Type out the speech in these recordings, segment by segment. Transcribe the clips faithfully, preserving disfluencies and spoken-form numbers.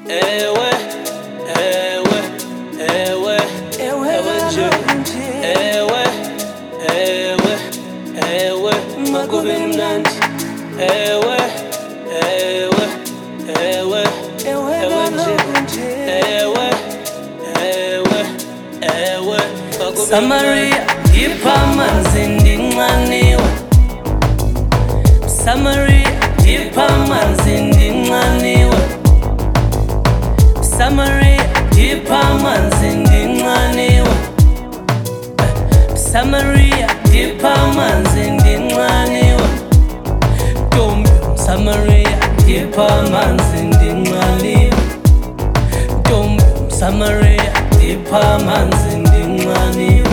ewe, ewe, ewe, ewe nje, ewe, ewe, ewe, makube mnandi, ewe, ewe, ewe, ewe nje, ewe, ewe, ewe, makube Samaria, ipha manzi ndinxaniwe. Samaria, ipha manzi ndinxaniwe. Samaria, ipha manzi ndinxaniwe. Samaria, ipha manzi ndinxaniwe. Ntombi Samaria, ipha manzi ndinxaniwe. Ntombi Samaria, ipha manzi ndinxaniwe.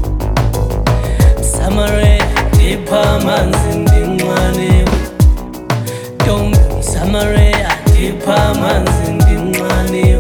Samaria, ipha manzi ndinxaniwe. Ntombi Samaria, ipha manzi ndinxaniwe.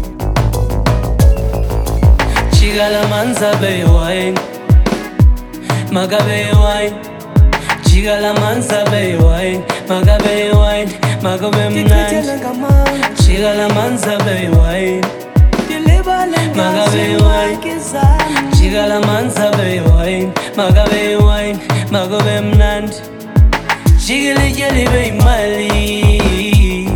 Jikala manzi abe wine, magabe wine. Jikala manzi abe wine, magabe wine, magabe mnandi. Jikala manzi abe wine, magabe wine. Jikala manzi abe wine, magabe wine, magabe mnandi. Jiggle jelly be mali,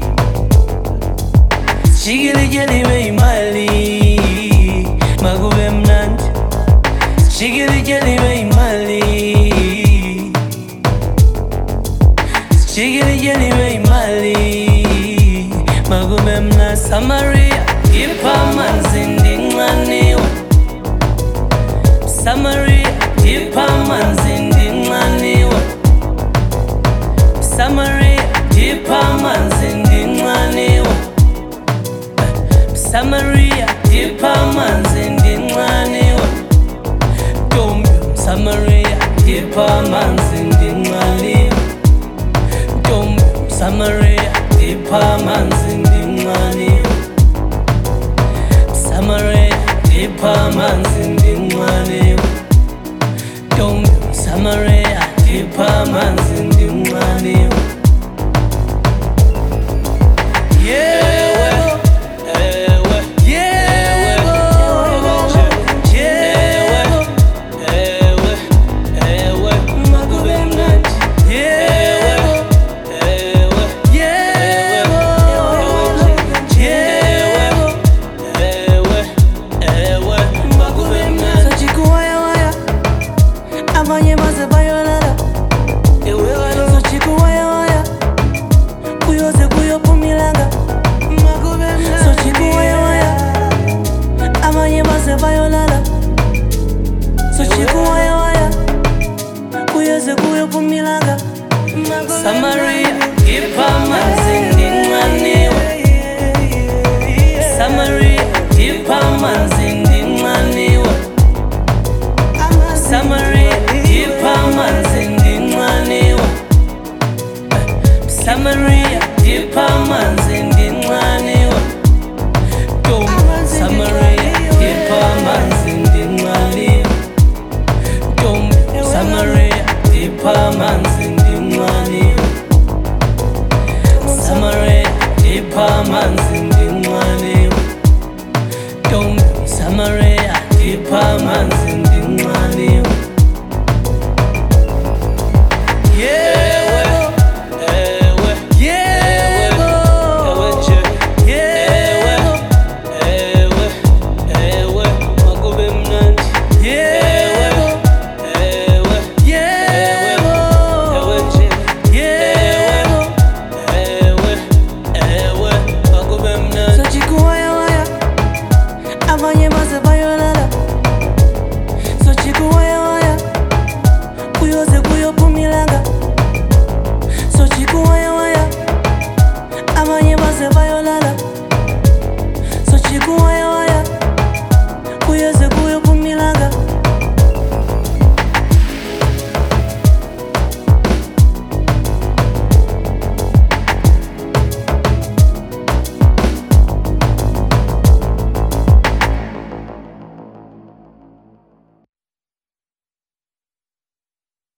jiggle jelly be mali, magube mnandi. Jiggle jelly be mali, jiggle jelly be mali, magube mnandi. Samaria, ipha manzi ndinxaniwe. Samaria, ipha manzi ndinxaniwe. Samaria, ipha manzi ndinxaniwe. Samaria, ipha manzi ndinxaniwe. Ntombi Samaria, ipha manzi ndinxaniwe. Ntombi Samaria, ipha manzi ndinxaniwe. Samaria, ipha manzi ndinxaniwe. Ntombi Samaria, ipha manzi ndinxaniwe. Abanye maze bayolala, so chiku waya waya, kuyoze kuyopumilanga. So chiku waya waya, abanye maze bayolala, so chiku waya waya, kuyoze kuyopumilanga. Samaria, ipha manzi ndinxaniwe. Samaria, ipha manzi ndinxaniwe. Samaria, ipha manzi ndinxaniwe. Samaria, ipha manzi ndinxaniwe. Ntombi Samaria, ipha manzi ndinxaniwe. Ntombi Samaria, ipha manzi ndinxaniwe. Samaria, ipha manzi ndinxaniwe. Ntombi Samaria, ipha manzi ndinxaniwe. So chiku waya waya, abanye maze bayolala, so chiku waya waya, kuyoze kuyopumilanga. So chiku waya